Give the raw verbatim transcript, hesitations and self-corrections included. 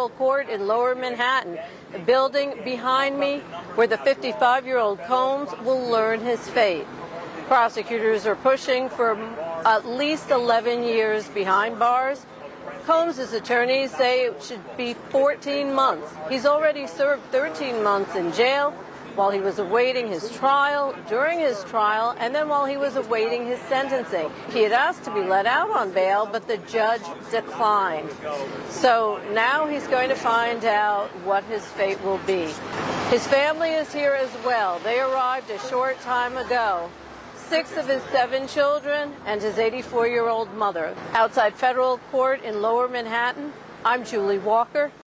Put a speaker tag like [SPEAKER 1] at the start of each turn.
[SPEAKER 1] federal court in Lower Manhattan, the building behind me where the fifty-five-year-old Combs will learn his fate. Prosecutors are pushing for at least eleven years behind bars. Combs' attorneys say it should be fourteen months. He's already served thirteen months in jail while he was awaiting his trial, during his trial, and then while he was awaiting his sentencing. He had asked to be let out on bail, but the judge declined. So now he's going to find out what his fate will be. His family is here as well. They arrived a short time ago. Six of his seven children and his eighty-four-year-old mother. Outside federal court in Lower Manhattan, I'm Julie Walker.